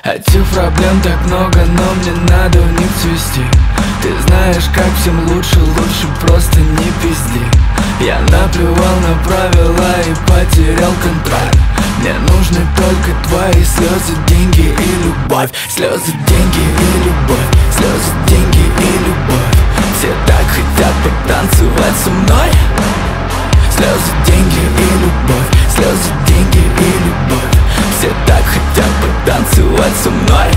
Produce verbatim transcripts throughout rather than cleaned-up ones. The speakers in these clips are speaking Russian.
Этих проблем так много, но мне надо в них цвести. Ты знаешь, как всем лучше, лучше просто не пизди. Я наплевал на правила и потерял контроль. Мне нужны только твои слезы, деньги и любовь. Слезы, деньги и любовь. Слезы, деньги и любовь. Все так хотят потанцевать со мной. Слезы, деньги и любовь. Слезы, деньги и любовь. Все так хотят потанцевать со мной.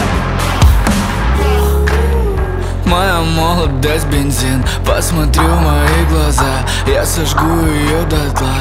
Моя молодость бензин, посмотри в мои глаза, я сожгу ее дотла.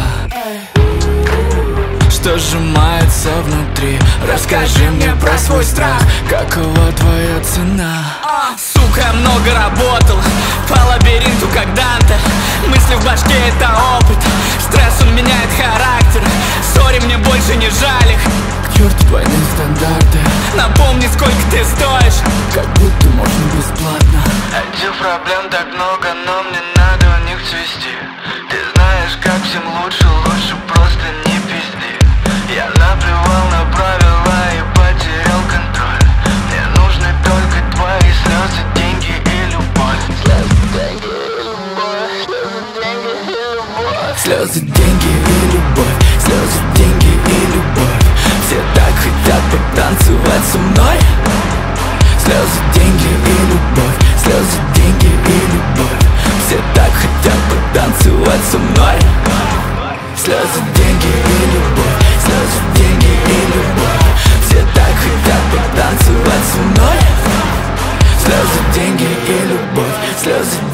Что сжимается внутри? Расскажи мне про свой страх. Какова твоя цена? Сука, я много работал по лабиринту, как Данте. Мысли в башке — это опыт. Стресс, он меняет характер. Сори, мне больше не жаль их. К черту двойные стандарты. Напомни, сколько ты стоишь. Как будто можно бесплатно. Этих проблем так много, но мне надо в них цвести. Ты знаешь, как всем лучше, лучше просто не пизди. Я наплевал на правила и потерял контроль. Мне нужны только твои слезы, деньги и любовь. Слезы, деньги и любовь. Слезы, деньги и любовь. Слезы, деньги и любовь. Все так хотят потанцевать со мной. Слезы, деньги и любовь. Слезы, деньги и любовь. Все так хотят потанцевать со мной. Слезы, деньги и любовь. Слезы, деньги и любовь. Все так хотят потанцевать со мной. Слезы, деньги и любовь. Слезы,